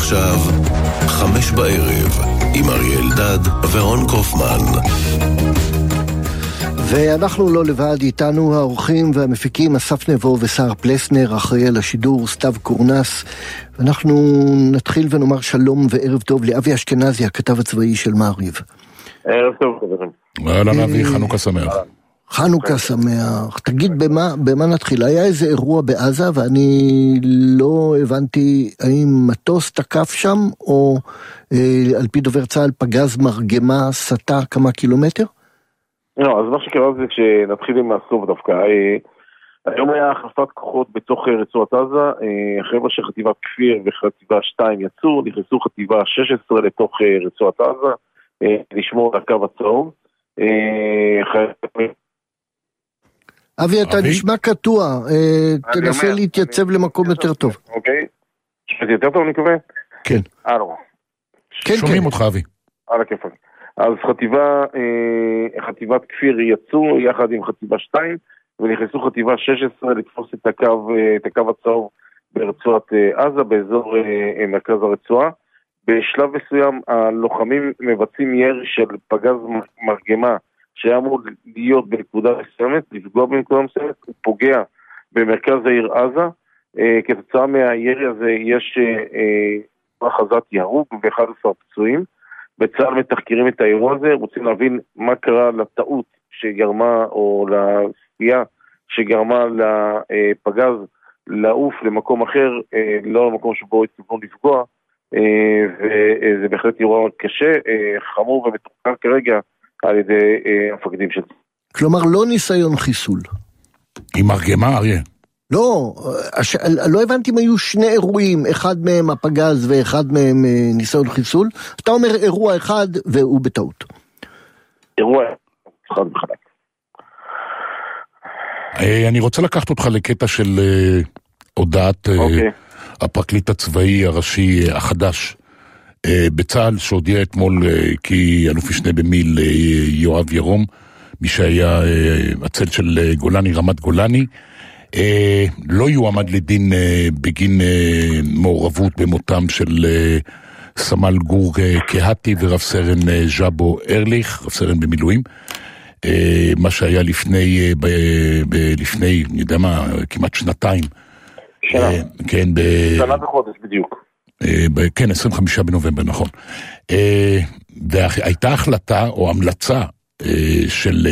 עכשיו 5 בערב עם אריה אלדד ורון קופמן. ואנחנו לא לבד, איתנו האורחים והמפיקים אסף נבו ושר פלסנר, אחראי על השידור סתיו קורנס. ואנחנו נתחיל ונאמר שלום וערב טוב לאבי אשכנזי, הכתב הצבאי של מעריב. ערב טוב, חברים. אהלן אבי, חנוכה שמח. חנוכה שמח. תגיד, במה נתחיל? היה איזה אירוע בעזה ואני לא הבנתי האם מטוס תקף שם או על פי דובר צה"ל פגז מרגמה סטה כמה קילומטר? לא, אז מה שקרה זה שנתחיל עם הסוף דווקא. היום היה החלפת כוחות בתוך רצועת עזה, החבר'ה של חטיבת כפיר וחטיבה 2 יצאו, נכנסו חטיבה 16 לתוך רצועת עזה, לשמור על הקו הצהוב. אבי, אתה נשמע קטוע, תנסה להתייצב למקום יותר טוב. אוקיי, שמעתי יותר טוב אני מקווה? כן. שומעים אותך אבי. על הכיפאק. אז חטיבת כפיר יצאו יחד עם חטיבה 2 ונכנסו חטיבה 16 לתפוס את הקו הצהוב ברצועת עזה באזור מרכז הרצועה. בשלב מסוים הלוחמים מבצעים ירי של פגז מרגמה שהיה אמור להיות בנקודה מסוימת, לפגוע בנקודה מסוימת, הוא פוגע במרכז העיר עזה. כתוצאה מהירי הזה יש הכרזת הרוג ו11 פצועים. בצה"ל מתחקרים את האירוע הזה, רוצים להבין מה קרה לטעות שגרמה או לסטייה שגרמה לפגז לעוף למקום אחר, לא למקום שבו התכוונו לפגוע, וזה בהחלט אירוע קשה, חמור ומתוחקר כרגע על ידי המפקדים של זה. כלומר לא ניסיון חיסול. עם מרגמה אריה? לא הבנתי אם היו שני אירועים, אחד מהם הפגז ואחד מהם ניסיון חיסול. אתה אומר אירוע אחד והוא בטעות. אירוע אחד בחלק. אני רוצה לקחת אותך לקטע של הודעת הפרקליט הצבאי הראשי החדש בצה"ל, שהודיע אתמול כי אלוף משנה במיל יואב ירום, מי שהיה הצל של גולני, רמת גולני, לא יועמד לדין בגין מעורבות במותם של סמל גור קהתי ורב סרן ז'אבו ארליך, רב סרן במילואים, מה שהיה לפני, אני יודע מה, כמעט שנתיים. כן, שנה בחודש בדיוק. כן, 25 בנובמבר, נכון. והייתה החלטה או המלצה של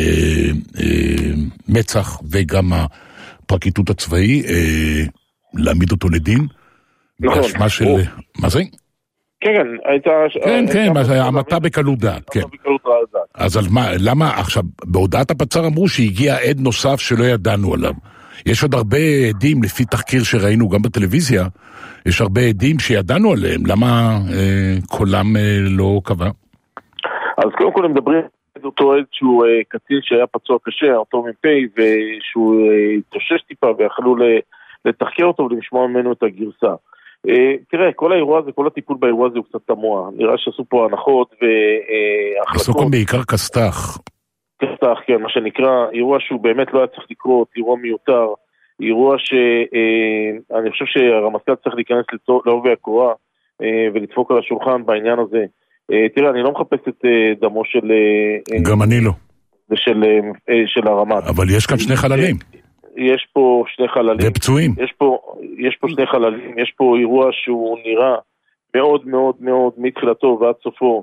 מצ"ח וגם הפרקליטות הצבאי להעמיד אותו לדין. נכון. מה זה? כן, הייתה... כן, המתה בקלות דעת, כן. אז למה עכשיו, בהודעת הפצ"ר אמרו שהגיע עד נוסף שלא ידענו עליו. יש עוד הרבה עדים, לפי תחקיר שראינו גם בטלוויזיה, יש הרבה עדים שידענו עליהם, למה קולם לא קבע? אז קודם כל הם מדברים על אותו עד שהוא קצין שהיה פצוע קשה, אותו מ"פ, ושהוא התאושש טיפה ויכלו לתחקר אותו ולשמוע ממנו את הגרסה. תראה, כל האירוע הזה, כל הטיפול באירוע הזה הוא קצת תמוה. נראה שעשו פה הנחות והחלטות. עשו כאן בעיקר כסת"ח. כסת"ח, כן, מה שנקרא, אירוע שהוא באמת לא היה צריך לקרות, אירוע מיותר, אירוע שאני חושב שהרמטכ"ל צריך להיכנס לעובי הקורה ולדפוק על השולחן בעניין הזה. תראה, אני לא מחפש את דמו של... גם אני לא. של הרמ"ט. אבל יש כאן שני חללים. יש פה שני חללים. ופצועים. יש פה שני חללים, יש פה אירוע שהוא נראה מאוד מאוד מאוד מתחילתו ועד סופו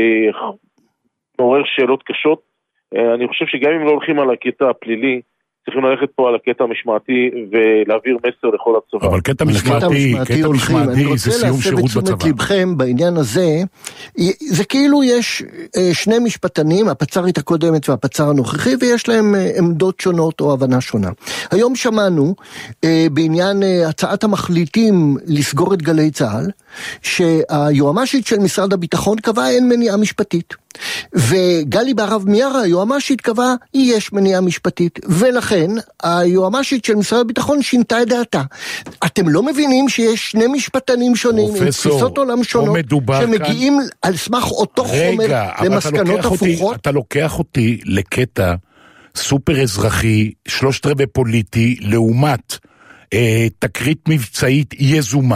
מעורר שאלות קשות. אני חושב שגם אם לא הולכים על הקטע הפלילי, צריכים ללכת פה על הקטע המשמעתי ולהעביר מסר לכל הצבא. אבל קטע משמעתי זה סיום שירות בצבא. אני רוצה להסב את תשומת לבכם בעניין הזה, זה כאילו יש שני משפטנים, הפצ"רית הקודמת והפצ"ר הנוכחי, ויש להם עמדות שונות או הבנה שונה. היום שמענו בעניין הצעת המחליטים לסגור את גלי צה"ל, שהיועמ"שית של משרד הביטחון קבעה אין מניעה משפטית. וגלי בהרב מיארה, היועמ"שית קבעה יש מניעה משפטית, ולכן היועמ"שית של משרד הביטחון שינתה את דעתה. אתם לא מבינים שיש שני משפטנים שונים עם תפיסות עולם שונות שמגיעים על סמך אותו חומר למסקנות הפוכות? אתה לוקח אותי לקטע סופר אזרחי, 3/4 פוליטי, לעומת תקרית מבצעית יזומה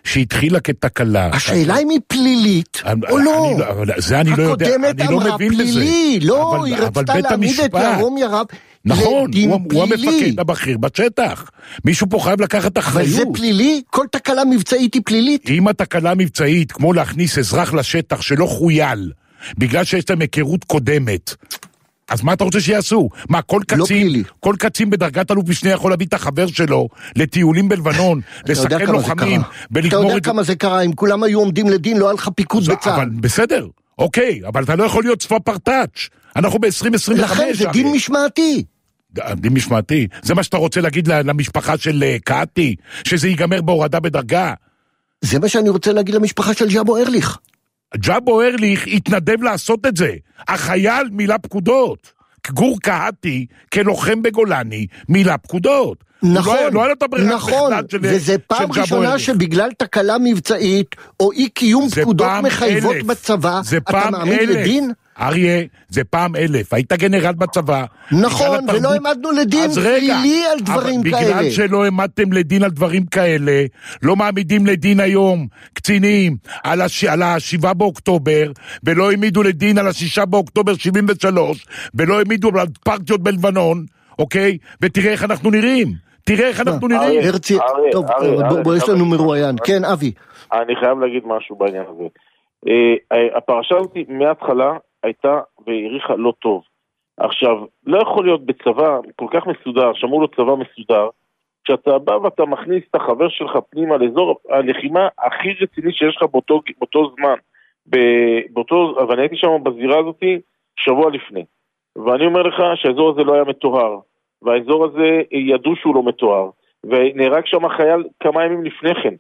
שהתחילה כתקלה. השאלה אם היא פלילית או לא. זה אני לא יודע, אני לא מבין בזה. פלילי, לא, היא רצתה להעמיד את ירום ירב. נכון, הוא המפקד הבכיר בשטח. מישהו פה חייב לקחת אחריות. אבל זה פלילי? כל תקלה מבצעית היא פלילית? אם התקלה מבצעית, כמו להכניס אזרח לשטח שלא חויל, בגלל שיש להם היכרות קודמת, אז מה אתה רוצה שיעשו? מה, כל קצין בדרגת אלוף משנה יכול להביא את החבר שלו לטיולים בלבנון, לסכן לוחמים, אתה יודע כמה זה קרה, אם כולם היו עומדים לדין, לא היה לך פיקוד בצה"ל. אבל בסדר, אוקיי, אבל אתה לא יכול להיות צפה פרטאץ'. אנחנו ב-2025. לכן זה דין משמעתי. דין משמעתי? זה מה שאתה רוצה להגיד למשפחה של קאטי? שזה ייגמר בהורדה בדרגה? זה מה שאני רוצה להגיד למשפחה של ג'אבו ארליך. ג'אבו ארליך התנדב לעשות את זה. החייל מילה פקודות. גור קהתי, כלוחם בגולני, מילה פקודות. נכון, נכון, וזה פעם ראשונה שבגלל תקלה מבצעית, או אי קיום פקודות מחייבות בצבא, אתה מעמיד לדין? אריה, זה פעם 1000, היית גנרל בצבא. נכון, ולא העמדנו לדין פלילי על דברים כאלה. בגלל שלא העמדתם לדין על דברים כאלה, לא מעמידים לדין היום קצינים על 7 באוקטובר, ולא העמידו לדין על 6 באוקטובר 73, ולא העמידו על פרטיות בלבנון, אוקיי? ותראה איך אנחנו נראים. הרצי, טוב, בוא יש לנו מרואיין. כן, אבי. אני חייב להגיד משהו בעניין הזה. הפרשה הזאת מההתחלה הייתה והעריכה לא טוב. עכשיו, לא יכול להיות בצבא כל כך מסודר, שמעו לו צבא מסודר, כשאתה בא ואתה מכניס את החבר שלך פנימה לאזור הלחימה הכי רציני שיש לך באותו זמן. אבל אני הייתי שם בזירה הזאת שבוע לפני. ואני אומר לך שהאזור הזה לא היה מתואר. והאזור הזה ידעו שהוא לא מתואר. ונהרג שם חייל כמה ימים לפני כן.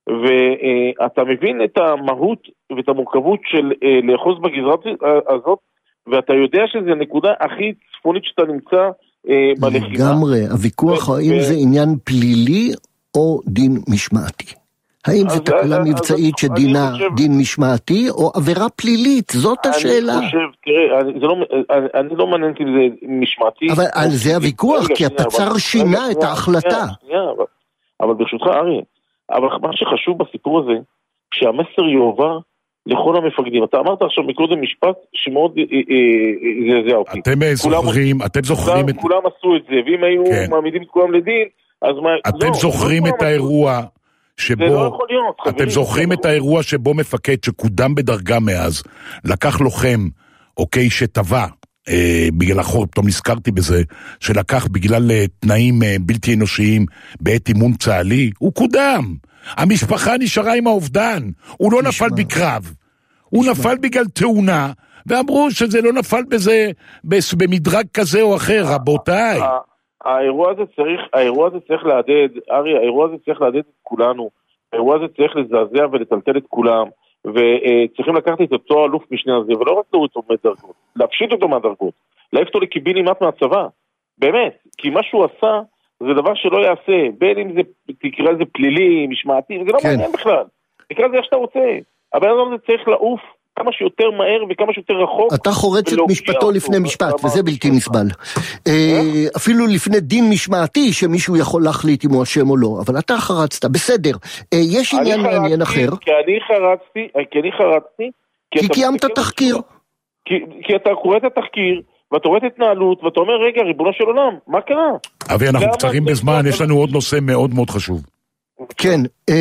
ואתה מבין את המהות ואת המורכבות של לאחוז בגזרה הזאת, ואתה יודע שזה הנקודה הכי צפונית שאתה נמצא בלחימה. לגמרי, הוויכוח האם זה עניין פלילי או דין משמעתי. האם זה תקלה מבצעית שדינה דין משמעתי או עבירה פלילית? זאת השאלה. אני חושב, תראה, אני לא מעניין אם זה משמעתי. אבל על זה הוויכוח, כי הפצ"ר שינה את ההחלטה. אבל ברשותך, אריה, אבל מה שחשוב בסיפור הזה, שהמסר יועבר לכל המפקדים. אתה אמרת עכשיו מקודם משפט שמאוד זעזע אותי. אתם זוכרים את... כולם עשו את זה, ואם היו מעמידים את כולם לדין, אז מה... אתם זוכרים את האירוע שבו... זה לא יכול להיות. אתם זוכרים את האירוע שבו מפקד שקודם בדרגה מאז, לקח לוחם, אוקיי, שטבע, בגלל החור, פתאום נזכרתי בזה, שלקח בגלל תנאים בלתי אנושיים בעת אימון צה"לי, הוא קודם. המשפחה נשארה עם האובדן, הוא לא נפל בקרב, הוא נפל בגלל תאונה, ואמרו שזה לא נפל בזה במדרג כזה או אחר, רבותיי. האירוע הזה צריך להדד, ארי, האירוע הזה צריך להדד את כולנו, האירוע הזה צריך לזעזע ולטלטל את כולם, וצריכים לקחת את אותו אלוף משנה הזה, ולא רק להוריד אותו מהדרגות, להפשיט אותו מהדרגות, להעיף אותו לקיבינימט מהצבא, באמת, כי מה שהוא עשה, זה דבר שלא יעשה, בין אם זה תקרא לזה פלילי, משמעתי, זה לא מעניין בכלל, תקרא לזה איך שאתה רוצה, אבל זה צריך לעוף כמה שיותר מהר וכמה שיותר רחוק. אתה חורץ את משפטו לפני משפט, וזה בלתי נסבל. אפילו לפני דין משמעתי, שמישהו יכול להחליט אם הוא אשם או לא, אבל אתה חרצת, בסדר. יש עניין מעניין אחר. כי אני חרצתי, כי קיימת תחקיר. כי אתה קורא את התחקיר, ואתה רואה את התנהלות, ואתה אומר, רגע, ריבונו של עולם, מה קרה? אבי, אנחנו קצרים בזמן, יש לנו עוד נושא מאוד מאוד חשוב. כן,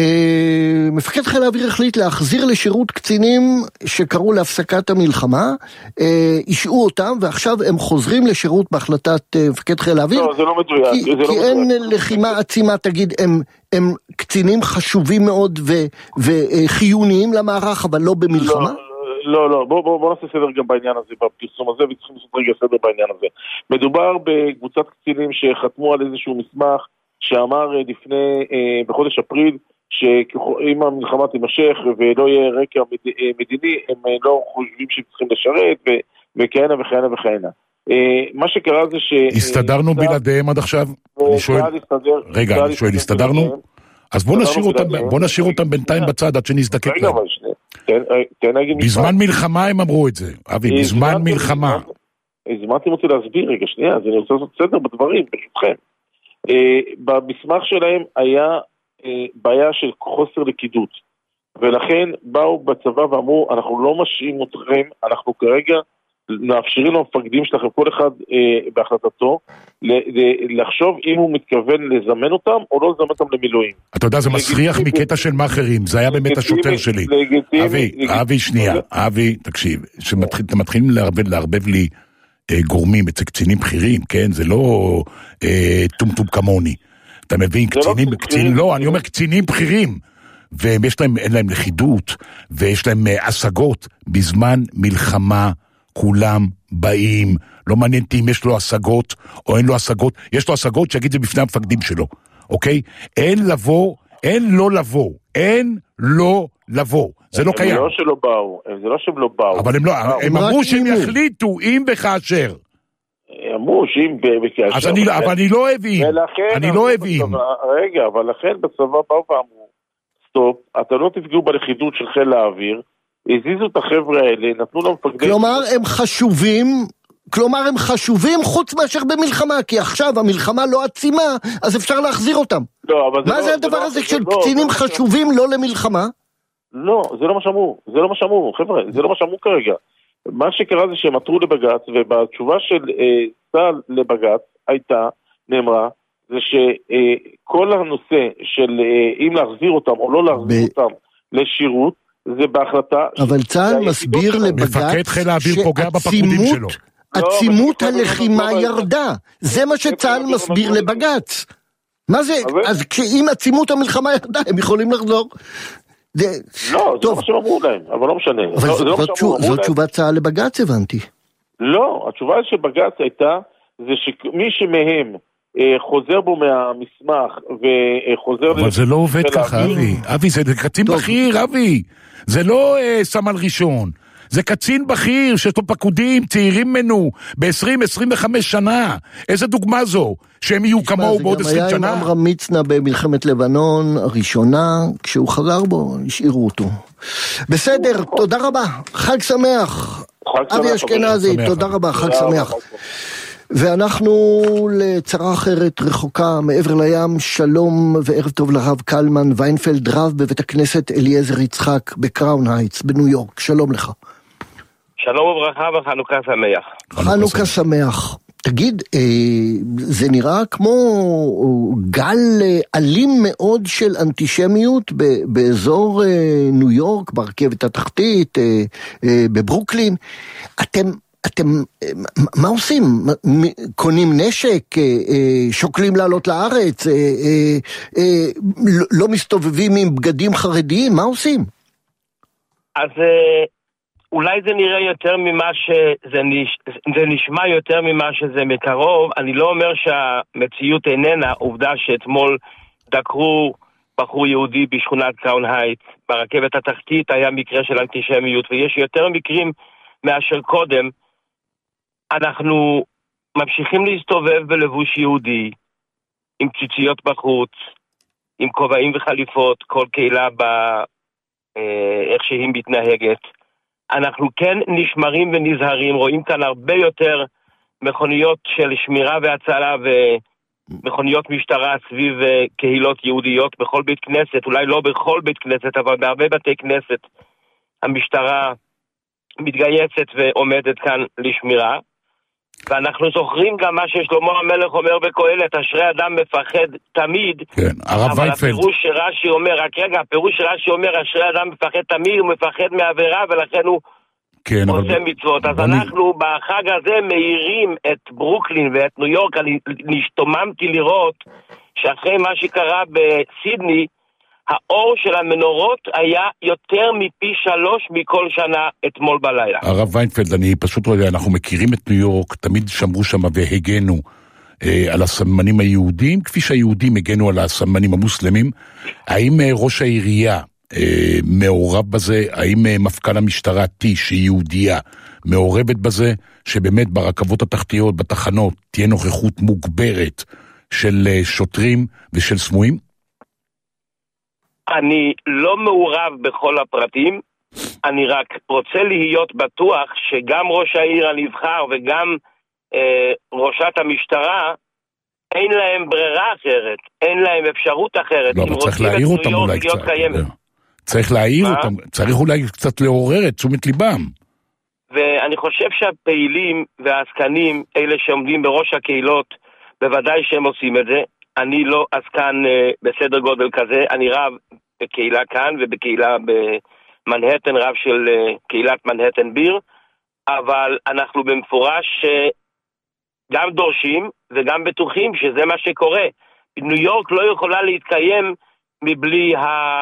מפקד חיל האוויר החליט להחזיר לשירות קצינים שקראו להפסקת המלחמה, אישרו אותם, ועכשיו הם חוזרים לשירות בהחלטת מפקד חיל האוויר. לא, זה לא מדויק. כי אין לחימה עצימה, תגיד, הם קצינים חשובים מאוד וחיוניים למערך, אבל לא במלחמה? לא, בוא נעשה סדר גם בעניין הזה, בפרסום הזה, וצריכים לעשות רגע סדר בעניין הזה. מדובר בקבוצת קצינים שחתמו על איזשהו מסמך, שאמר בחודש אפריל, שאם המלחמה תימשך ולא יהיה רקע מדיני, הם לא חושבים שהם צריכים לשרת, וכהנה וכהנה וכהנה. מה שקרה זה ש... הסתדרנו בלעדיהם עד עכשיו? רגע, אני שואל, הסתדרנו? אז בוא נשאיר אותם בינתיים בצד עד שנזדקק להם. בזמן מלחמה הם אמרו את זה, אבי, בזמן מלחמה. הזמנתם אותי להסביר, רגע, שנייה, אז אני רוצה לעשות סדר בדברים, ברשותכם. במסמך שלהם היה בעיה של חוסר לכידות, ולכן באו בצבא ואמרו, אנחנו לא משאים אתכם, אנחנו כרגע מאפשרים למפקדים שלכם, כל אחד בהחלטתו, לחשוב אם הוא מתכוון לזמן אותם או לא לזמן אותם למילואים. אתה יודע, זה מסריח מקטע של מאחרים, זה היה באמת השוטר שלי. אבי, שנייה, אבי, תקשיב, שאתם מתחילים לערבב לי גורמים אצל קצינים בכירים, כן? זה לא טום כמוני. אתה מבין, קצינים, לא, אני אומר קצינים בכירים, ואין להם לכידות, ויש להם השגות, בזמן מלחמה, כולם באים, לא מעניין אם יש לו השגות, או אין לו השגות, יש לו השגות שיגיד זה בפני המפקדים שלו, אוקיי? אין לא לבוא, זה לא קיים. זה לא שלא באו, זה לא שהם לא באו. אבל הם אמרו שהם יחליטו, אם וכאשר. אמרו שאם וכאשר. אבל אני לא אוהב אם. רגע, אבל לכן בצבא באו ואמרו, סטופ, אתה לא תפגעו בלכידות של חיל האוויר, הזיזו את החבר'ה האלה, נתנו להם מפקדים. כלומר הם חשובים חוץ מאשר במלחמה, כי עכשיו המלחמה לא עצימה, אז אפשר להחזיר אותם. מה זה הדבר הזה של קצינים חשובים לא למלחמה? לא, זה לא מה שאמרו, חבר'ה, זה לא מה שאמרו כרגע. מה שקרה זה שהם עתרו לבג"ץ, ובתשובה של צה"ל לבג"ץ נאמרה, זה שכל הנושא של אם להחזיר אותם או לא להחזיר אותם לשירות, זה בהחלטה... אבל צה"ל מסביר לבג"ץ מפקד חיל האוויר פוגע בפקודים שלו. עצימות הלחימה ירדה. זה מה שצה"ל מסביר לבג"ץ. מה זה? אז אם עצימות המלחמה ירדה, הם יכולים לחזור. לא, זה לא מה שאמרו להם, אבל לא משנה. זו תשובת צה"ל לבג"ץ, הבנתי. לא, התשובה של בג"ץ הייתה, זה שמי שמהם חוזר בו מהמסמך וחוזר... אבל זה לא עובד ככה, אבי, זה קצין בכיר, אבי. זה לא סמל ראשון. זה קצין בכיר שיש לו פקודים צעירים ממנו ב-20-25 שנה. איזה דוגמה זו? שהם יהיו כמוהו בעוד 20 שנה? זה גם היה עם עמרם מצנע במלחמת לבנון הראשונה, כשהוא חזר בו, השאירו אותו. בסדר, תודה רבה. חג שמח. אבי אשכנזי, תודה רבה, חג שמח. ואנחנו לצרה אחרת רחוקה מעבר לים, שלום וערב טוב לרב קלמן ויינפלד, רב בבית הכנסת אליעזר יצחק בקראון הייטס בניו יורק. שלום לך. שלום וברכה וחנוכה שמח. חנוכה שמח. תגיד, זה נראה כמו גל אלים מאוד של אנטישמיות באזור ניו יורק, ברכבת התחתית, בברוקלין. אתם, מה עושים? קונים נשק, שוקלים לעלות לארץ, לא מסתובבים עם בגדים חרדיים, מה עושים? אז אולי זה נראה יותר ממה זה נשמע יותר ממה שזה מקרוב. אני לא אומר שהמציאות איננה, עובדה שאתמול דקרו בחור יהודי בשכונת קראון הייטס, ברכבת התחתית היה מקרה של אנטישמיות, ויש יותר מקרים מאשר קודם. אנחנו ממשיכים להסתובב בלבוש יהודי, עם ציציות בחוץ, עם כובעים וחליפות, כל קהילה איך שהיא מתנהגת. אנחנו כן נשמרים ונזהרים, רואים כאן הרבה יותר מכוניות של שמירה והצלה ומכוניות משטרה סביב קהילות יהודיות בכל בית כנסת, אולי לא בכל בית כנסת, אבל בהרבה בתי כנסת המשטרה מתגייסת ועומדת כאן לשמירה. ואנחנו זוכרים גם מה ששלמה המלך אומר בקהלת, אשרי אדם מפחד תמיד. כן, הרב ויינפלד. הפירוש שרש"י אומר, הפירוש שרש"י אומר, אשרי אדם מפחד תמיד, הוא מפחד מעבירה, ולכן הוא עושה מצוות. אז אנחנו בחג הזה מאירים את ברוקלין ואת ניו יורק. אני נשתוממתי לראות שאחרי מה שקרה בסידני, האור של המנורות היה יותר מפי 3 מכל שנה אתמול בלילה. הרב ויינפלד, אני פשוט לא יודע, אנחנו מכירים את ניו יורק, תמיד שמרו שם והגנו על הסממנים היהודים, כפי שהיהודים הגנו על הסממנים המוסלמים. האם ראש העירייה מעורב בזה? האם מפכ"ל המשטרה שהיא יהודייה מעורבת בזה? שבאמת ברכבות התחתיות, בתחנות, תהיה נוכחות מוגברת של שוטרים ושל סמויים? אני לא מעורב בכל הפרטים, אני רק רוצה להיות בטוח שגם ראש העיר הנבחר וגם ראשת המשטרה אין להם ברירה אחרת, אין להם אפשרות אחרת. לא, אבל צריך להעיר אותם אולי קצת. צריך להעיר אותם, צריך אולי קצת לעורר את תשומת ליבם. ואני חושב שהפעילים והעסקנים, אלה שעומדים בראש הקהילות, בוודאי שהם עושים את זה. אני לא עסקן בסדר גודל כזה, אני רב בקהילה כאן ובקהילה במנהטן, רב של קהילת מנהטן ביר, אבל אנחנו במפורש גם דורשים וגם בטוחים שזה מה שקורה. ניו יורק לא יכולה להתקיים מבלי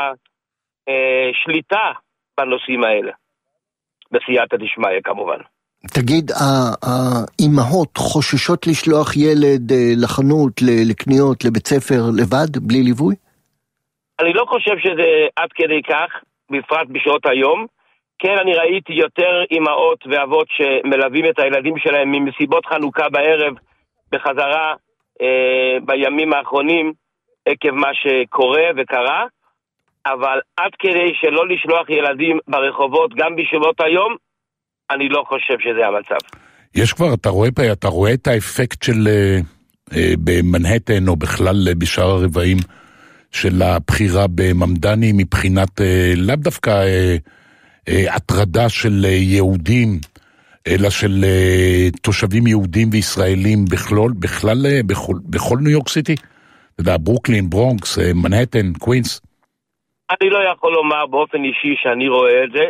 השליטה בנושאים האלה. בסייעתא דשמיא כמובן. תגיד, האימהות חוששות לשלוח ילד לחנות, לקניות, לבית ספר לבד, בלי ליווי? אני לא חושב שזה עד כדי כך, בפרט בשעות היום. כן, אני ראיתי יותר אימהות ואבות שמלווים את הילדים שלהם ממסיבות חנוכה בערב בחזרה בימים האחרונים עקב מה שקורה וקרה, אבל עד כדי שלא לשלוח ילדים ברחובות גם בשעות היום, אני לא חושב שזה המצב. יש כבר, אתה רואה את האפקט של במנהטן או בכלל בשאר הרבעים של הבחירה בממדני מבחינת לאו דווקא הטרדה של יהודים, אלא של תושבים יהודים וישראלים בכל ניו יורק סיטי? אתה יודע, ברוקלין, ברונקס, מנהטן, קווינס. אני לא יכול לומר באופן אישי שאני רואה את זה.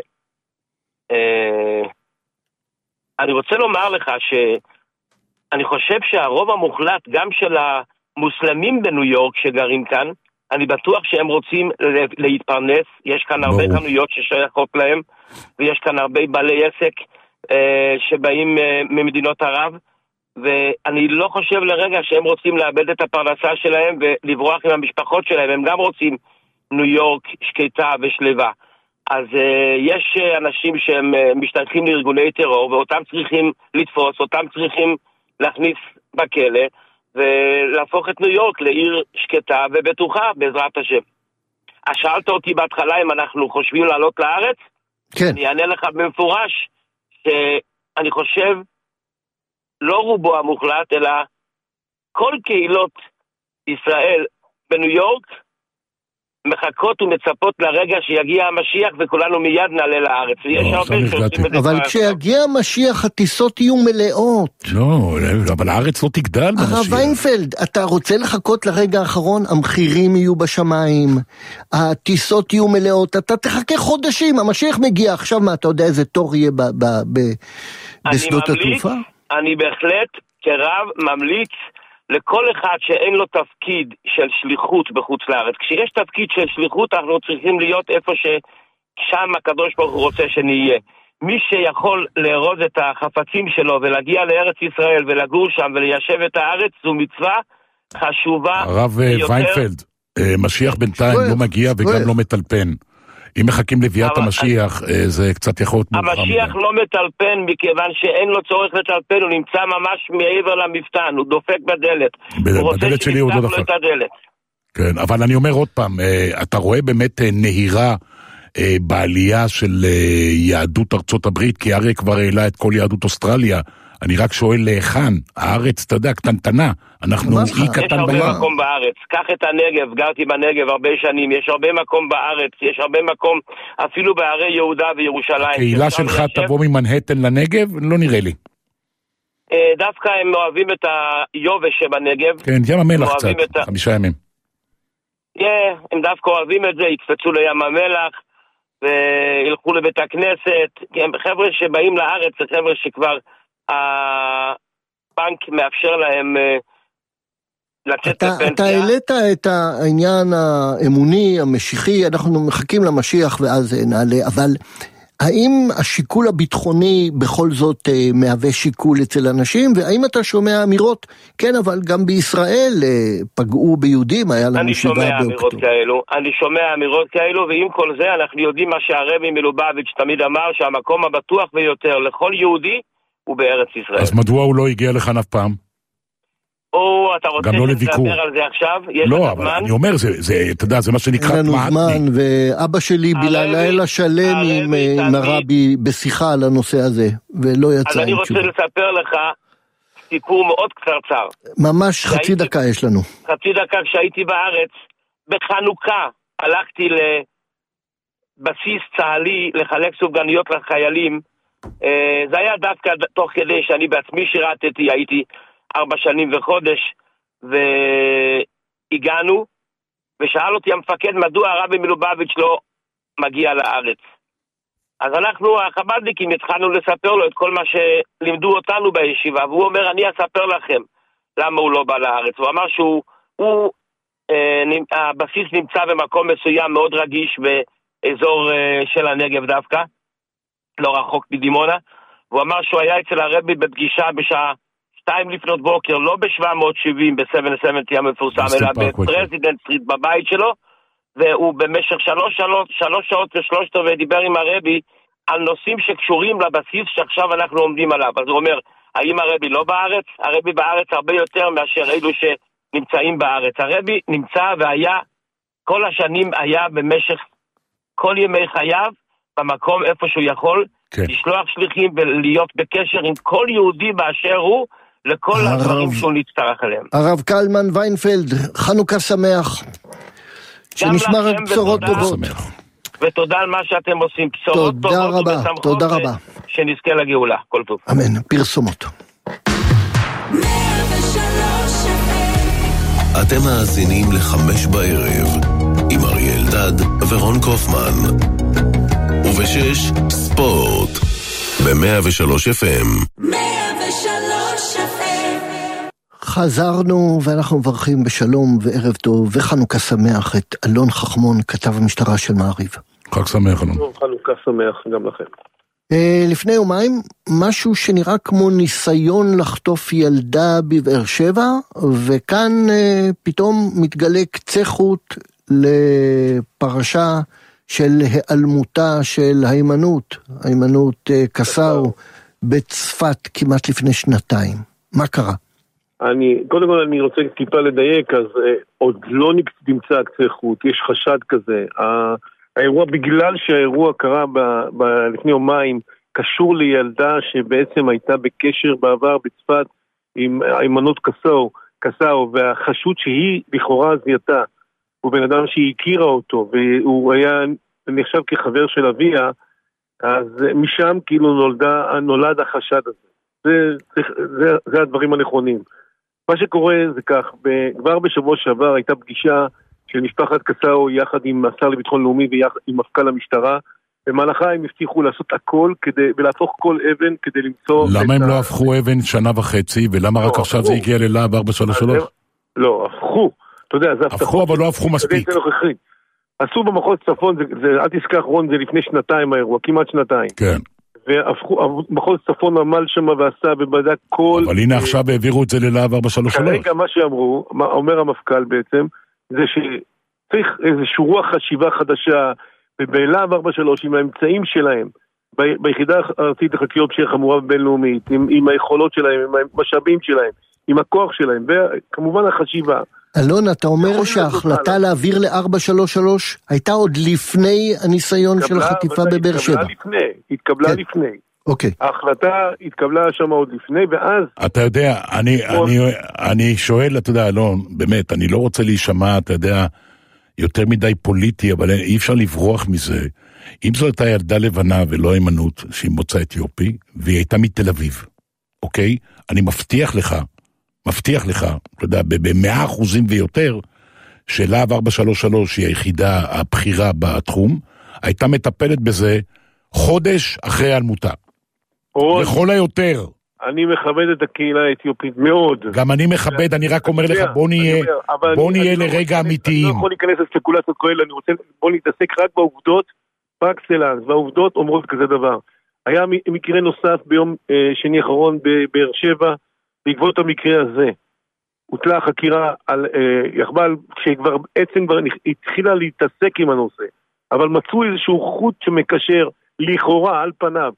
אני רוצה לומר לך שאני חושב שהרוב המוחלט גם של המוסלמים בניו יורק שגרים כאן, אני בטוח שהם רוצים להתפרנס. יש כאן הרבה חנויות ששייכות להם, ויש כאן הרבה בעלי עסק שבאים ממדינות ערב, ואני לא חושב לרגע שהם רוצים לאבד את הפרנסה שלהם ולברוח עם המשפחות שלהם. הם גם רוצים ניו יורק שקטה ושלווה. אז יש אנשים שהם משתייכים לארגוני טרור, ואותם צריכים לתפוס, אותם צריכים להכניס בכלא, ולהפוך את ניו יורק לעיר שקטה ובטוחה בעזרת השם. שאלת אותי בהתחלה אם אנחנו חושבים לעלות לארץ? כן. אני אענה לך במפורש שאני חושב לא רובו המוחלט, אלא כל קהילות ישראל בניו יורק מחכות ומצפות לרגע שיגיע המשיח וכולנו מיד נעלה לארץ. ויש הרבה שעושים את זה. אבל כשיגיע המשיח הטיסות יהיו מלאות. לא, אבל הארץ לא תגדל במשיח. הרב ויינפלד, אתה רוצה לחכות לרגע האחרון? המחירים יהיו בשמיים, הטיסות יהיו מלאות, אתה תחכה חודשים, המשיח מגיע עכשיו, מה אתה יודע איזה תור יהיה בשדות התעופה? אני בהחלט כרב ממליץ לכל אחד שאין לו תפקיד של שליחות בחוץ לארץ. כשיש תפקיד של שליחות, אנחנו צריכים להיות איפה ששם הקדוש ברוך הוא רוצה שנהיה. מי שיכול לארוז את החפצים שלו ולהגיע לארץ ישראל ולגור שם וליישב את הארץ, זו מצווה חשובה. הרב ויינפלד, משיח בינתיים לא מגיע וגם לא מטלפן. אם מחכים לביאת המשיח, זה קצת יכול להיות מוכרם. המשיח לא מטלפן מכיוון שאין לו צורך לטלפן, הוא נמצא ממש מעבר למפתן, הוא דופק בדלת. בדלת שלי הוא לא דופק. כן, אבל אני אומר עוד פעם, אתה רואה באמת נהירה בעלייה של יהדות ארצות הברית, כי הרי כבר העלה את כל יהדות אוסטרליה. אני רק שואל להיכן, הארץ, אתה יודע, קטנטנה, אנחנו אי קטן בים. יש הרבה מקום בארץ, קח את הנגב, גרתי בנגב הרבה שנים, יש הרבה מקום בארץ, יש הרבה מקום, אפילו בערי יהודה וירושלים. הקהילה שלך תבוא ממנהטן לנגב? לא נראה לי. דווקא הם אוהבים את היובש שבנגב. כן, ים המלח קצת, 5 ימים. הם דווקא אוהבים את זה, יקפצו לים המלח, וילכו לבית הכנסת. חבר'ה שבאים לארץ, זה חבר'ה שכבר הבנק מאפשר להם לצאת לפנסיה. אתה העלית את העניין האמוני, המשיחי, אנחנו מחכים למשיח ואז נעלה, אבל האם השיקול הביטחוני בכל זאת מהווה שיקול אצל אנשים, והאם אתה שומע אמירות, כן, אבל גם בישראל פגעו ביהודים, היה לנו 7 באוקטובר. אני שומע אמירות כאלו, ועם כל זה אנחנו יודעים מה שהרבי מלובביץ' תמיד אמר, שהמקום הבטוח ביותר לכל יהודי הוא בארץ ישראל. אז מדוע הוא לא הגיע לכאן אף פעם? או אתה רוצה לדבר על זה עכשיו? לא, אבל אני אומר, אתה יודע, זה מה שנקרא אין לנו זמן, ואבא שלי בילה לילה שלם עם הרבי בשיחה על הנושא הזה, ולא יצא עם תשובה. אז אני רוצה לספר לך סיפור מאוד קצרצר. ממש חצי דקה יש לנו. חצי דקה, כשהייתי בארץ, בחנוכה הלכתי לבסיס צהלי לחלק סופגניות לחיילים. זה היה דווקא תוך כדי שאני בעצמי שירתתי, הייתי 4 שנים וחודש, והגענו, ושאל אותי המפקד מדוע הרבי מלובביץ' לא מגיע לארץ. אז אנחנו החב"דניקים התחלנו לספר לו את כל מה שלימדו אותנו בישיבה, והוא אומר אני אספר לכם למה הוא לא בא לארץ. הוא אמר הבסיס נמצא במקום מסוים מאוד רגיש באזור של הנגב דווקא, לא רחוק מדימונה, והוא אמר שהוא היה אצל הרבי בפגישה בשעה 2 לפנות בוקר, לא ב-770 ב-770 המפורסם, אלא בפרזידנט סטריט בבית שלו, והוא במשך 3 שעות ו3 ודיבר עם הרבי על נושאים שקשורים לבסיס שעכשיו אנחנו עומדים עליו. אז הוא אומר, האם הרבי לא בארץ? הרבי בארץ הרבה יותר מאשר אלו שנמצאים בארץ. הרבי נמצא והיה, כל השנים היה במשך כל ימי חייו, במקום איפה שהוא יכול, לשלוח שליחים ולהיות בקשר עם כל יהודי באשר הוא, לכל הדברים שהוא נצטרך עליהם. הרב קלמן ויינפלד, חנוכה שמח. שנשמע רק בשורות טובות. ותודה על מה שאתם עושים, בשורות טובות ובשמחות. תודה רבה. שנזכה לגאולה, כל טוב. אמן, פרסומות. אתם מאזינים ל5 בערב, עם אריאל דד ורון קופמן. וב6 ספורט, ב103 FM. 103 FM. חזרנו ואנחנו מברכים בשלום וערב טוב וחנוכה שמח את אלון חכמון, כתב המשטרה של מעריב. חג שמח אלון. חנוכה שמח גם לכם. לפני יומיים משהו שנראה כמו ניסיון לחטוף ילדה בבאר שבע, וכאן פתאום מתגלה קצה חוט לפרשה של היעלמותה של היימנות קסאו בצפת כמעט לפני 2 מה קרה? קודם כל אני רוצה טיפה לדייק, אז עוד לא נמצא קצה חוט, יש חשד כזה. האירוע, בגלל שהאירוע קרה לפני יומיים, קשור לילדה שבעצם הייתה בקשר בעבר בצפת עם היימנות קסאו, והחשוד שהיא לכאורה זיהתה, הוא בן אדם שהיא הכירה אותו, והוא היה נחשב כחבר של אביה, אז משם כאילו נולד החשד הזה. זה הדברים הנכונים. מה שקורה זה כך, כבר בשבוע שעבר הייתה פגישה של משפחת קסאו יחד עם השר לביטחון לאומי ויחד עם מפכ"ל המשטרה, במהלכה הם הבטיחו לעשות הכל ולהפוך כל אבן כדי למצוא... למה הם לא הפכו אבן 1.5 ולמה רק עכשיו זה הגיע ללהב 433? לא, הפכו. אתה יודע, זה הפכו אבל לא הפכו מספיק. עשו במחוז צפון, אל תזכח רון, זה לפני 2 האירוע, כמעט 2. כן. ומחוז צפון עמל שם ועשה ובדק כל... אבל הנה עכשיו העבירו את זה ללהב 433. כרגע מה שאמרו, אומר המפכ"ל בעצם, זה שצריך איזושהי רוח חשיבה חדשה, ובלהב 433 עם האמצעים שלהם, ביחידה הארצית לחקירות פשיעה חמורה בינלאומית, עם היכולות שלהם, עם המשאבים שלהם, עם הכוח שלהם, וכמובן החשיבה. אלון, אתה אומר שההחלטה להעביר ל-433 הייתה עוד לפני הניסיון של החטיפה בבאר שבע. התקבלה לפני. אוקיי. ההחלטה התקבלה שם עוד לפני, ואז... אתה יודע, אני שואל, אתה יודע, אלון, באמת, אני לא רוצה להישמע, אתה יודע, יותר מדי פוליטי, אבל אי אפשר לברוח מזה. אם זו הייתה ילדה לבנה ולא היימנות, שהיא מוצא אתיופי, והיא הייתה מתל אביב, אוקיי? אני מבטיח לך, אתה יודע, ב100% ויותר, שלהב 433 היא היחידה הבכירה בתחום, הייתה מטפלת בזה חודש אחרי העלמותה. לכל היותר. אני מכבד את הקהילה האתיופית מאוד. גם אני מכבד, אני רק אומר לך, בוא נהיה לרגע אמיתיים. אני לא יכול להיכנס לספקולציות כאלה, בוא נתעסק רק בעובדות, פאקסלנס, והעובדות אומרות כזה דבר. היה מקרה נוסף ביום שני האחרון בבאר שבע, בעקבות המקרה הזה, הוטלה חקירה על יחבל, שכבר בעצם התחילה להתעסק עם הנושא, אבל מצאו איזשהו חוט שמקשר לכאורה על פניו,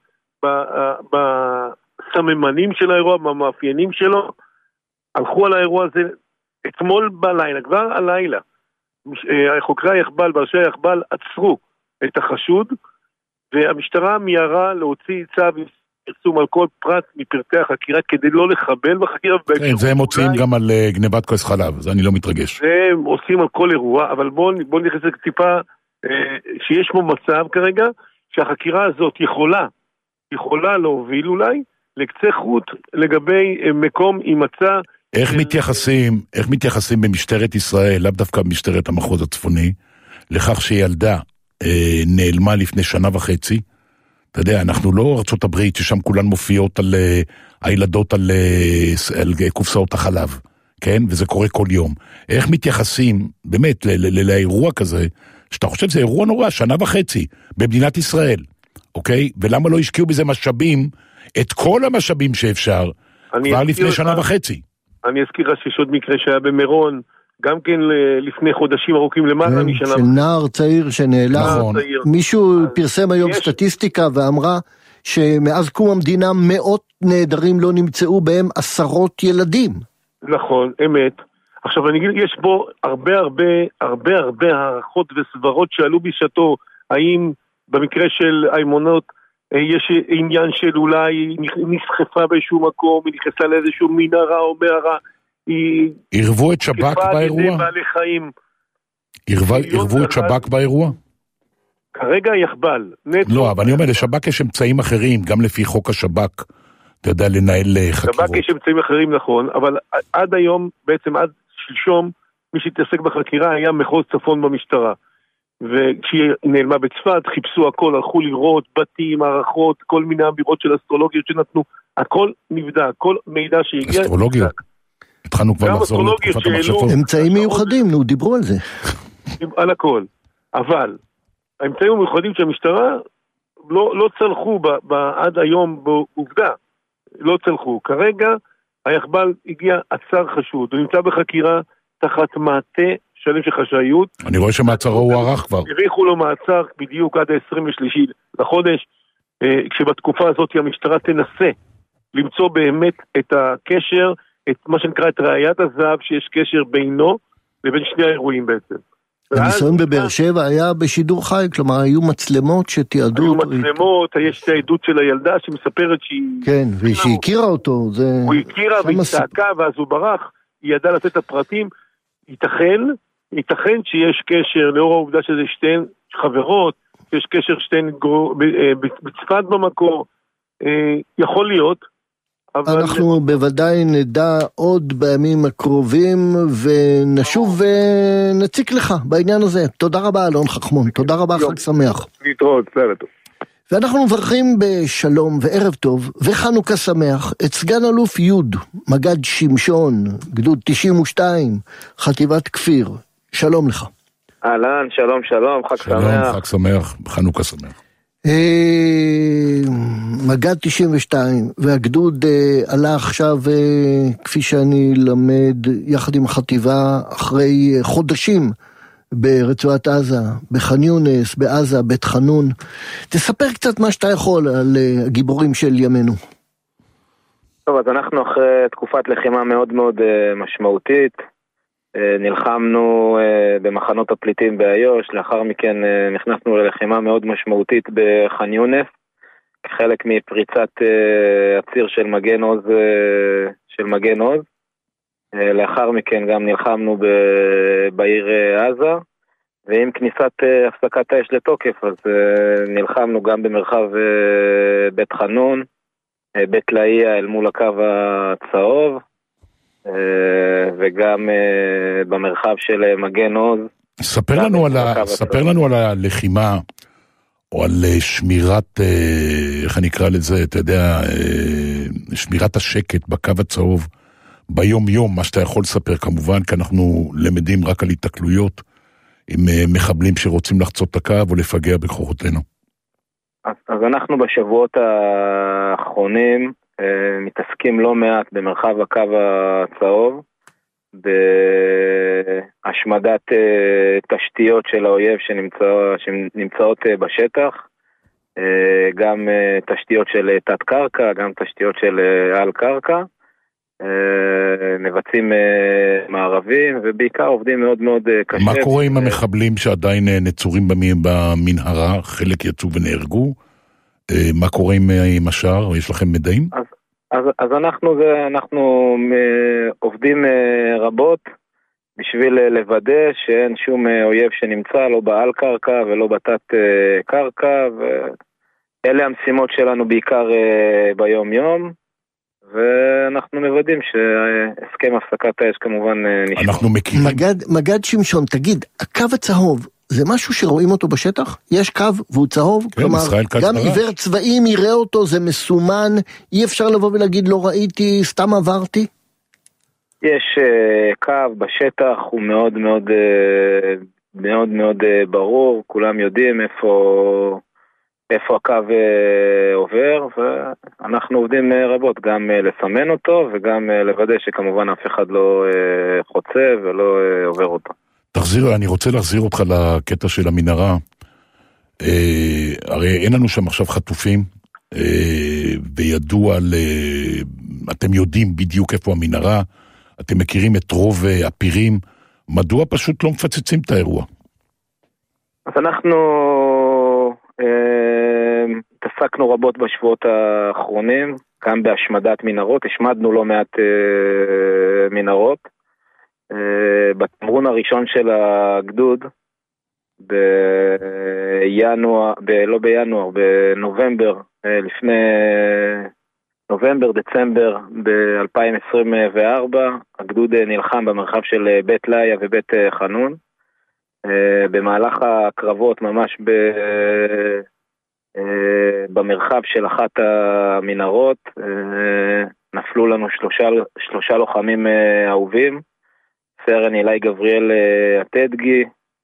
בסממנים של האירוע, במאפיינים שלו, הלכו על האירוע הזה אתמול בלילה, כבר הלילה, חוקרי היחבל, בראשי היחבל, עצרו את החשוד, והמשטרה מיירה להוציא צו פרסום על כל פרט מפרטי החקירה כדי לא לחבל בחקירה. כן, זה הם מוצאים גם על גנבת כוס חלב, זה אני לא מתרגש. הם עושים על כל אירוע, אבל בואו נכנס טיפה, שיש פה מצב כרגע, שהחקירה הזאת יכולה להוביל אולי, לקצה חוט לגבי מקום הימצא. איך מתייחסים במשטרת ישראל, לאו דווקא במשטרת המחוז הצפוני, לכך שילדה נעלמה לפני 1.5 שנה, אתה יודע, אנחנו לא ארצות הברית, ששם כולן מופיעות על הילדות על קופסאות החלב, כן? וזה קורה כל יום. איך מתייחסים, באמת, לאירוע כזה, שאתה חושב שזה אירוע נורא, 1.5 שנה, במדינת ישראל, אוקיי? ולמה לא השקיעו בזה משאבים, את כל המשאבים שאפשר, כבר לפני 1.5 שנה? אני אזכיר שיש עוד מקרה שהיה במירון, גם כן לפני חודשים ארוכים למעלה משנה. של נער צעיר שנעלם. נכון. מישהו פרסם היום סטטיסטיקה ואמרה שמאז קום המדינה 100 נעדרים לא נמצאו בהם 10 ילדים. נכון, אמת. עכשיו אני אגיד, יש בו הרבה הערכות וסברות שעלו בשעתו, האם במקרה של האימונות יש עניין של אולי נסחפה באיזשהו מקום, היא נכנסה לאיזשהו מנהרה או מערה, ערבו את שב"כ באירוע? ערבו את שב"כ באירוע? כרגע יחבל. לא, אבל אני אומר, לשב"כ יש אמצעים אחרים, גם לפי חוק השב"כ, אתה יודע לנהל חקירות. לשב"כ יש אמצעים אחרים, נכון, אבל עד היום, בעצם עד שלשום, מי שהתעסק בחקירה היה מחוז צפון במשטרה. וכשהיא נעלמה בצפת, חיפשו הכל, הלכו לראות, בתים, הערכות, כל מיני אמירות של אסטרולוגיות שנתנו, הכל נבדק, כל מידע שהגיע. אסטרולוגיות? התחלנו כבר לחזור לתקופת המחשבות. אמצעים מיוחדים, דיברו על זה. על הכל. אבל, האמצעים המיוחדים של המשטרה לא צלחו עד היום בעובדה. לא צלחו. כרגע, היחבל הגיע עצר חשוד. הוא נמצא בחקירה תחת מעטה שלם של חשאיות. אני רואה שמעצרו הוא ערך כבר. הריחו לו מעצר בדיוק עד ה-23 לחודש, כשבתקופה הזאת המשטרה תנסה למצוא באמת את הקשר, את מה שנקרא את ראיית הזהב, שיש קשר בינו לבין שני האירועים בעצם. הניסיון בבאר שבע היה בשידור חי, כלומר היו מצלמות שתיעדו אותו. היו מצלמות, יש את העדות של הילדה שמספרת שהיא... כן, ושהיא הכירה אותו. הוא הכירה והיא צעקה ואז הוא ברח, היא ידעה לתת את הפרטים. ייתכן שיש קשר, לאור העובדה שזה שתיהן חברות, שיש קשר שתיהן בצפת במקור, יכול להיות. אנחנו בוודאי נדע עוד בימים הקרובים, ונשוב ונציק לך בעניין הזה. תודה רבה אלון חכמון, תודה רבה, חג שמח. להתראות, בסדר טוב. ואנחנו מברכים בשלום וערב טוב וחנוכה שמח את סגן אלוף יוד, מג"ד שמשון, גדוד 92, חטיבת כפיר. שלום לך. אהלן, שלום, חג שמח. שלום, חג שמח, חנוכה שמח. מג"ד 92, והגדוד עלה עכשיו, כפי שאני למד, יחד עם החטיבה, אחרי חודשים ברצועת עזה, בח'אן יונס, בעזה, בית חנון. תספר קצת מה שאתה יכול על הגיבורים של ימינו. טוב, אז אנחנו אחרי תקופת לחימה מאוד מאוד משמעותית. נלחמנו במחנות הפליטים באיו"ש, לאחר מכן נכנסנו ללחימה מאוד משמעותית בח'אן יונס, כחלק מפריצת הציר של מגן עוז. לאחר מכן גם נלחמנו בעיר עזה, ועם כניסת הפסקת האש לתוקף, אז נלחמנו גם במרחב בית חנון, בית לאיה אל מול הקו הצהוב, וגם במרחב של מגן עוז. ספר לנו על הלחימה, או על שמירת, איך אני אקרא לזה, אתה יודע, שמירת השקט בקו הצהוב, ביום יום, מה שאתה יכול לספר כמובן, כי אנחנו למדים רק על התקלויות, עם מחבלים שרוצים לחצות את הקו או לפגע בכוחותינו. אז אנחנו בשבועות האחרונים מתעסקים לא מעט במרחב הקו הצהוב, בהשמדת תשתיות של האויב שנמצאות בשטח, גם תשתיות של תת קרקע, גם תשתיות של על קרקע, מבצעים מערבים, ובעיקר עובדים מאוד מאוד קשה. מה קורה עם המחבלים שעדיין נצורים במנהרה, חלק יצאו ונהרגו? מה קורה עם השאר? יש לכם מדעים? אז אנחנו עובדים רבות בשביל לוודא שאין שום אויב שנמצא, לא בעל קרקע ולא בתת קרקע, ואלה המשימות שלנו בעיקר ביום יום, ואנחנו מוודאים שהסכם הפסקת האש כמובן נשמע. אנחנו מכירים. מגד שמשון, תגיד, הקו הצהוב, זה משהו שרואים אותו בשטח? יש קו והוא צהוב? כן, כלומר, גם עיוור צבעים יראה אותו, זה מסומן, אי אפשר לבוא ולהגיד לא ראיתי, סתם עברתי? יש קו בשטח, הוא מאוד מאוד מאוד מאוד ברור, כולם יודעים איפה הקו עובר, ואנחנו עובדים רבות גם לסמן אותו וגם לוודא שכמובן אף אחד לא חוצה ולא עובר אותו. אני רוצה להחזיר אותך לקטע של המנהרה. הרי אין לנו שם עכשיו חטופים, וידוע אתם יודעים בדיוק איפה המנהרה, אתם מכירים את רוב הפירים, מדוע פשוט לא מפצצים את האירוע? אז אנחנו התעסקנו רבות בשבועות האחרונים, גם בהשמדת מנהרות, השמדנו לא מעט מנהרות. בתמרון הראשון של הגדוד, בנובמבר, לפני דצמבר ב-2024, הגדוד נלחם במרחב של בית ליה ובית חנון. במהלך הקרבות ממש במרחב של אחת המנהרות נפלו לנו שלושה לוחמים אהובים, סרן אילי גבריאל עתדגי,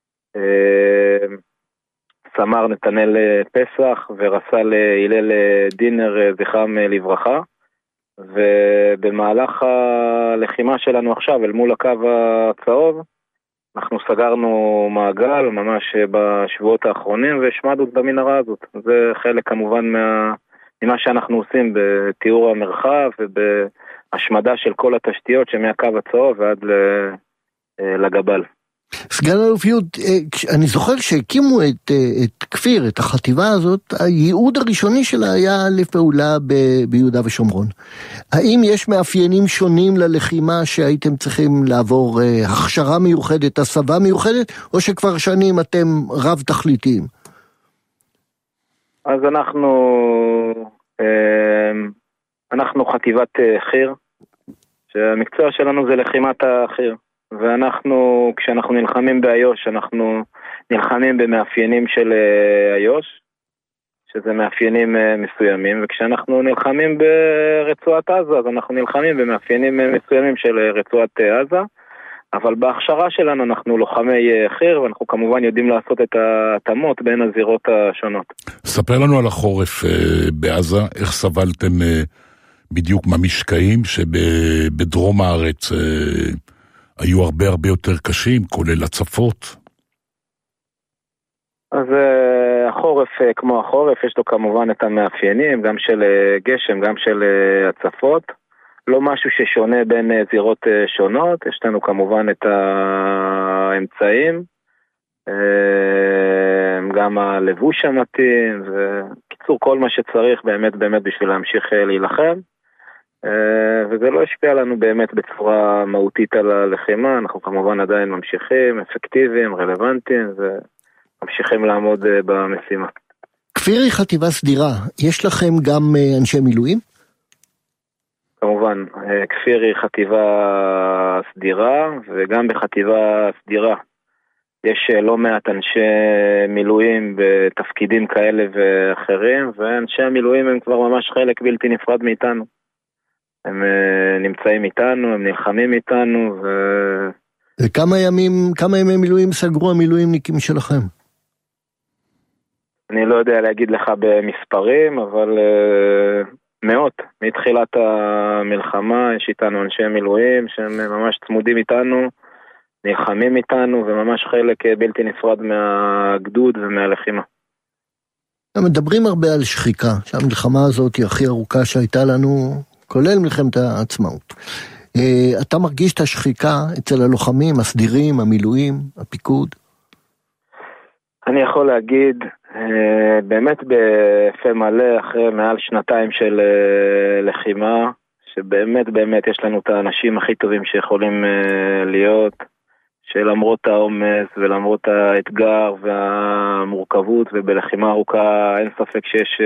סמ"ר נתנאל פסח ורס"ל הלל דינר זכרם לברכה. ובמהלך הלחימה שלנו עכשיו אל מול הקו הצהוב אנחנו סגרנו מעגל ממש בשבועות האחרונים והשמדנו את המנהרה הזאת. זה חלק כמובן ממה שאנחנו עושים בתיאור המרחב ובהשמדה של כל התשתיות שמהקו הצהוב ועד לגבל. סגן אלוף יוד, אני זוכר שהקימו את כפיר, את החטיבה הזאת, הייעוד הראשוני שלה היה לפעולה ביהודה ושומרון. האם יש מאפיינים שונים ללחימה שהייתם צריכים לעבור הכשרה מיוחדת, הסבה מיוחדת, או שכבר שנים אתם רב תכליתיים? אז אנחנו חטיבת חיר, שהמקצוע שלנו זה לחימת החיר. ואנחנו, כשאנחנו נלחמים באיו"ש, אנחנו נלחמים במאפיינים של איו"ש, שזה מאפיינים מסוימים, וכשאנחנו נלחמים ברצועת עזה, אז אנחנו נלחמים במאפיינים מסוימים של רצועת עזה, אבל בהכשרה שלנו אנחנו לוחמי חיר, ואנחנו כמובן יודעים לעשות את ההתאמות בין הזירות השונות. ספר לנו על החורף בעזה, איך סבלתם בדיוק מהמשקעים שבדרום הארץ היו הרבה יותר קשים, כולל הצפות? אז החורף כמו החורף, יש לו כמובן את המאפיינים, גם של גשם, גם של הצפות. לא משהו ששונה בין זירות שונות, יש לנו כמובן את האמצעים, גם הלבוש המתאים, וקיצור כל מה שצריך באמת בשביל להמשיך להילחם. וזה לא השפיע לנו באמת בצורה מהותית על הלחימה, אנחנו כמובן עדיין ממשיכים, אפקטיביים, רלוונטיים, וממשיכים לעמוד במשימה. כפיר היא חטיבה סדירה, יש לכם גם אנשי מילואים? כמובן, כפיר היא חטיבה סדירה, וגם בחטיבה סדירה יש לא מעט אנשי מילואים בתפקידים כאלה ואחרים, ואנשי המילואים הם כבר ממש חלק בלתי נפרד מאיתנו. הם נמצאים איתנו, הם נלחמים איתנו. וכמה ימי מילואים סגרו המילואימניקים שלכם? אני לא יודע להגיד לך במספרים, אבל מאות. מתחילת המלחמה יש איתנו אנשי מילואים שהם ממש צמודים איתנו, נלחמים איתנו, וממש חלק בלתי נפרד מהגדוד ומהלחימה. מדברים הרבה על שחיקה, שהמלחמה הזאת היא הכי ארוכה שהייתה לנו, כולל מלחמת העצמאות. אתה מרגיש את השחיקה אצל הלוחמים, הסדירים, המילואים, הפיקוד? אני יכול להגיד באמת בפה מלא, אחרי מעל שנתיים של לחימה, שבאמת באמת יש לנו את האנשים הכי טובים שיכולים להיות, שלמרות העומס ולמרות האתגר והמורכבות, ובלחימה ארוכה אין ספק שיש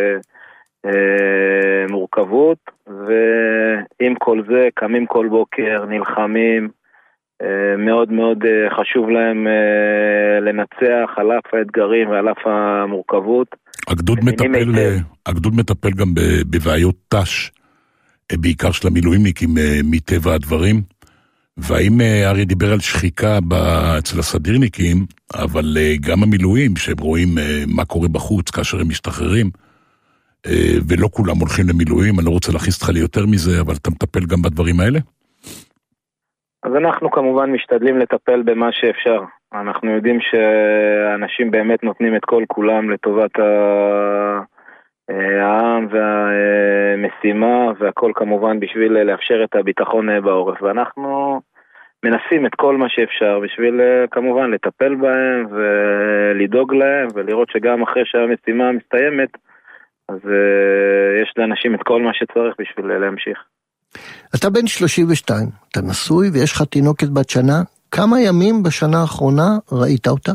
מורכבות, ועם כל זה קמים כל בוקר, נלחמים, מאוד מאוד חשוב להם לנצח על אף האתגרים ועל אף המורכבות. הגדוד מטפל גם בבעיות תש, בעיקר של המילואימניקים מטבע הדברים, והאם אריה דיבר על שחיקה אצל הסדירניקים, אבל גם המילואים שהם רואים מה קורה בחוץ כאשר הם משתחררים, ולא כולם הולכים למילואים, אני לא רוצה להכניס אותך לי יותר מזה, אבל אתה מטפל גם בדברים האלה? אז אנחנו כמובן משתדלים לטפל במה שאפשר. אנחנו יודעים שאנשים באמת נותנים את כל כולם לטובת העם והמשימה, והכל כמובן בשביל לאפשר את הביטחון בעורף. ואנחנו מנסים את כל מה שאפשר בשביל כמובן לטפל בהם ולדאוג להם, ולראות שגם אחרי שהמשימה מסתיימת, אז יש לאנשים את כל מה שצריך בשביל להמשיך. אתה בן 32, אתה נשוי ויש לך תינוקת בת שנה, כמה ימים בשנה האחרונה ראית אותה?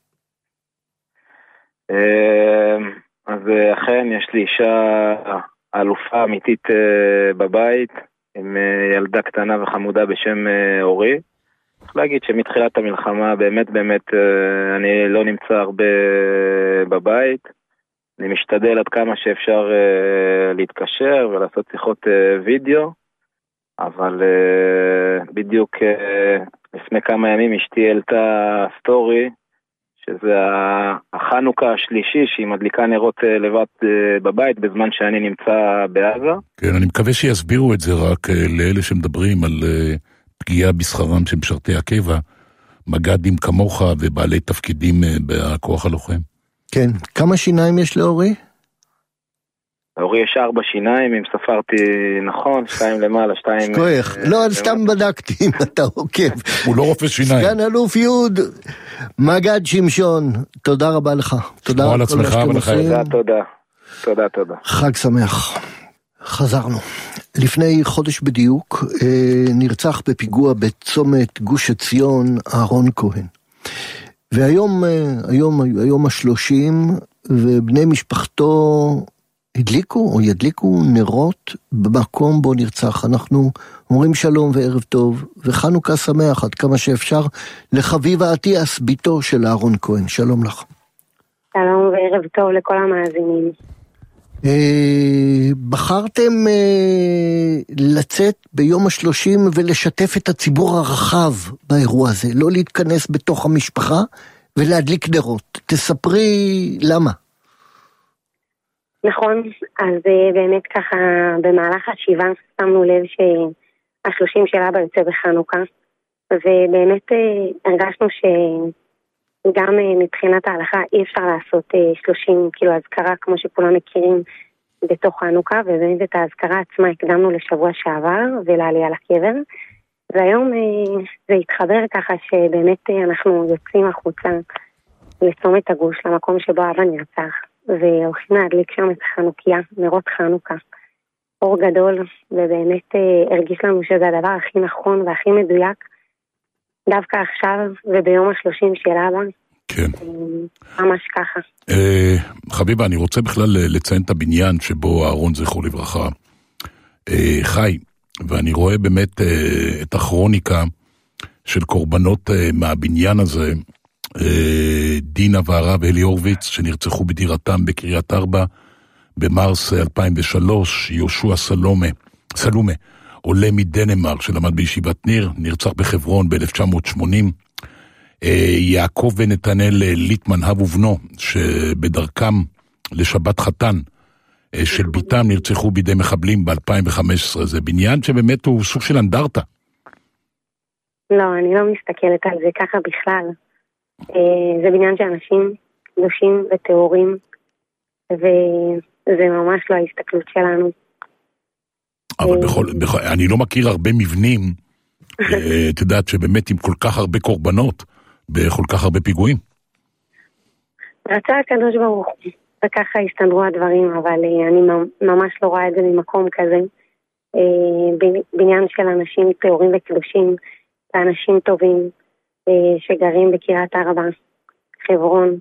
אז אכן יש לי אישה אלופה אמיתית בבית, עם ילדה קטנה וחמודה בשם אורי. צריך להגיד שמתחילת המלחמה באמת אני לא נמצא הרבה בבית, אני משתדל עד כמה שאפשר להתקשר ולעשות שיחות וידאו, אבל בדיוק לפני כמה ימים אשתי העלתה סטורי, שזה החנוכה השלישי, שהיא מדליקה נרות לבד בבית בזמן שאני נמצא בעזה. כן, אני מקווה שיסבירו את זה רק לאלה שמדברים על פגיעה בשכרם של משרתי הקבע, מג"דים כמוך ובעלי תפקידים בכוח הלוחם. כן, כמה שיניים יש לאורי? לאורי יש 4 שיניים, אם ספרתי נכון, 2 למעלה, 2... שכוח, לא, סתם בדקתי אם אתה עוקב. הוא לא רופא שיניים. סגן אלוף יוד, מג"ד שמשון, תודה רבה לך. תודה על עצמך ולחיים. תודה. חג שמח. חזרנו. לפני חודש בדיוק נרצח בפיגוע בצומת גוש עציון אהרון כהן. והיום היום ה-30, ובני משפחתו ידליקו נרות במקום בו נרצח. אנחנו אומרים שלום וערב טוב, וחנוכה שמח עד כמה שאפשר לחביבה אטיאס, ביתו של אהרון כהן. שלום לך. שלום וערב טוב לכל המאזינים. בחרתם לצאת ביום ה-30 ולשתף את הציבור הרחב באירוע הזה, לא להתכנס בתוך המשפחה ולהדליק נרות. תספרי למה. נכון, אז באמת ככה במהלך השבעה שמנו לב שה-30 של אבא יוצא בחנוכה, ובאמת הרגשנו שגם מבחינת ההלכה אי אפשר לעשות 30 כאילו הזכרה כמו שכולם מכירים בתוך חנוכה, ובאמת את ההזכרה עצמה הקדמנו לשבוע שעבר ולעלייה לקבר, והיום זה התחבר ככה שבאמת אנחנו יוצאים החוצה לצומת הגוש למקום שבו אבא נרצח, והולכים להדליק שם את החנוכיה, נרות חנוכה, אור גדול, ובאמת הרגיש לנו שזה הדבר הכי נכון והכי מדויק, דווקא עכשיו וביום ה-30 של אבא. כן. ממש ככה. חביבה, אני רוצה בכלל לציין את הבניין שבו אהרון זכרו לברכה חי, ואני רואה באמת את הכרוניקה של קורבנות מהבניין הזה, דינה והרב אלי הורוביץ שנרצחו בדירתם בקריית ארבע במרס 2003, יהושע סלומה עולה מדנמרק שלמד בישיבת ניר, נרצח בחברון ב-1980, יעקב ונתנאל ליטמן אב ובנו שבדרכם לשבת חתן של ביתם נרצחו בידי מחבלים ב-2015. זה בניין שבאמת הוא סוג של אנדרטה. לא, אני לא מסתכלת על זה ככה בכלל. זה בניין שאנשים קדושים וטהורים, וזה ממש לא ההסתכלות שלנו. אבל אני לא מכיר הרבה מבנים, את יודעת שבאמת עם כל כך הרבה קורבנות, בכל כך הרבה פיגועים. רצה הקדוש ברוך הוא, וככה הסתדרו הדברים, אבל אני ממש לא רואה את זה ממקום כזה. בניין של אנשים טהורים וקדושים, ואנשים טובים שגרים בקריית ארבע, חברון.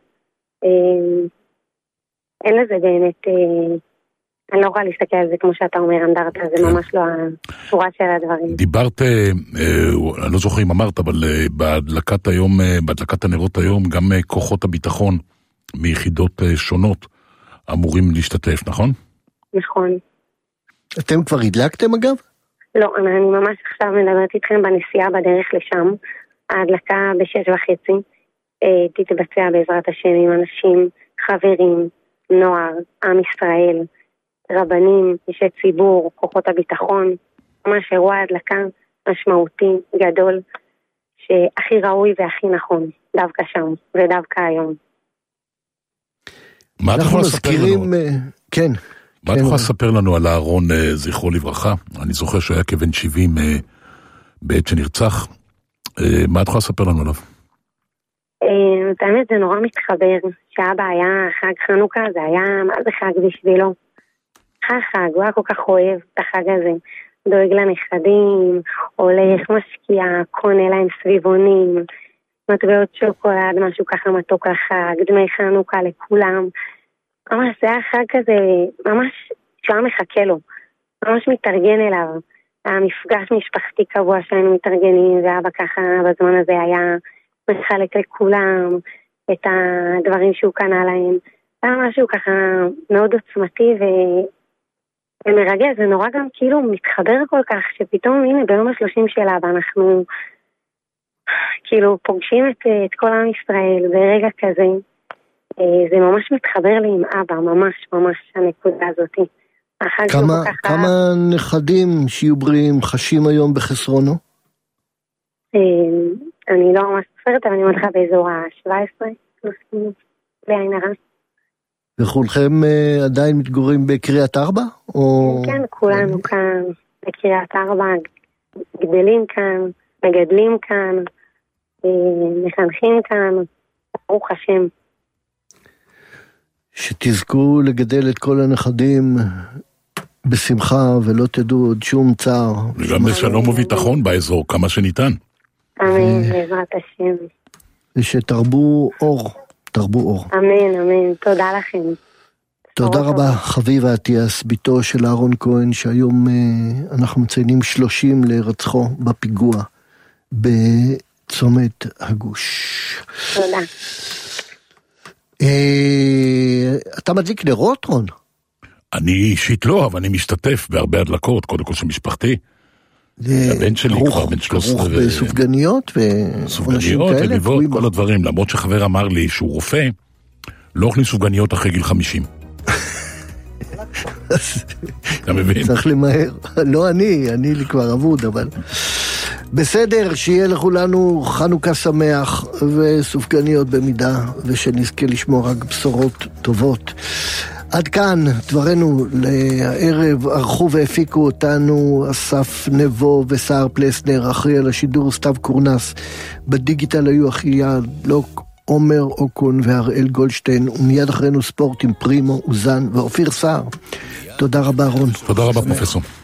אין לזה באמת, אני לא יכולה להסתכל על זה כמו שאתה אומר, אנדרטה, זה ממש לא השורה של הדברים. דיברת, אני לא זוכר אם אמרת, אבל בהדלקת הנרות היום, גם כוחות הביטחון מיחידות שונות אמורים להשתתף, נכון? נכון. אתם כבר הדלקתם אגב? לא, אני ממש עכשיו מדברת איתכם בנסיעה בדרך לשם. ההדלקה ב6:30 תתבצע בעזרת השם עם אנשים, חברים, נוער, עם ישראל, רבנים, אישי ציבור, כוחות הביטחון. ממש אירוע הדלקה משמעותי, גדול, שהכי ראוי והכי נכון, דווקא שם ודווקא היום. מה אתה יכול לספר לנו? כן. מה אתה יכול לספר לנו על אהרון זכרו לברכה? אני זוכר שהיה כבן 70 בעת שנרצח. מה אתה יכול לספר לנו עליו? באמת זה נורא מתחבר. שאבא היה חג חנוכה, זה היה מה זה חג בשבילו. חג, הוא היה כל כך אוהב את החג הזה. דואג לנכדים, הולך, משקיע, קונה להם סביבונים, מטבעות שוקולד, משהו ככה מתוק לחג, דמי חנוכה לכולם. ממש זה היה חג כזה, ממש שהיה מחכה לו, ממש מתארגן אליו. היה מפגש משפחתי קבוע שהיינו מתארגנים, ואבא ככה בזמן הזה היה מחלק לכולם את הדברים שהוא קנה להם. היה משהו ככה מאוד עוצמתי ומרגש, זה נורא גם כאילו מתחבר כל כך, שפתאום הנה ביום ה-30 של אבא אנחנו כאילו פוגשים את כל עם ישראל ברגע כזה. זה ממש מתחבר לי עם אבא, ממש הנקודה הזאת. כמה נכדים שיהיו בריאים חשים היום בחסרונו? אני לא ממש סופרת, אבל אני אומר לך באזור ה-17, בעין הרע. וכולכם עדיין מתגוררים בקריית ארבע? כן, כולנו כאן בקריית ארבע, גדלים כאן, מגדלים כאן, מחנכים כאן, ברוך השם. שתזכו לגדל את כל הנכדים בשמחה ולא תדעו עוד שום צער. וגם בשלום וביטחון באזור, כמה שניתן. אמן, בעזרת השם. ושתרבו אור, אמן, תודה לכם. תודה רבה, חביבה עטיאס, ביתו של אהרון כהן, שהיום אנחנו מציינים 30 להירצחו בפיגוע בצומת הגוש. תודה. אתה מדליק נרות, רון? אני אישית לא, אבל אני משתתף בהרבה הדלקות, קודם כל של משפחתי. הבן שלי כבר בן 13. כרוך בסופגניות וליבות, כל הדברים. למרות שחבר אמר לי שהוא רופא, לא אוכלים סופגניות אחרי גיל 50. אתה מבין? צריך למהר. לא אני לי כבר אבוד, אבל... בסדר, שיהיה לכולנו חנוכה שמח וסופגניות במידה, ושנזכה לשמוע רק בשורות טובות. עד כאן דברנו לערב, ערכו והפיקו אותנו אסף נבו וסער פלסנר, אחראי על השידור סתיו קורנס, בדיגיטל היו אחיה לוק, עומר אוקון והראל גולדשטיין, ומיד אחרינו ספורט עם פרימו, אוזן ואופיר סער. תודה רבה רון. תודה רבה פרופסור.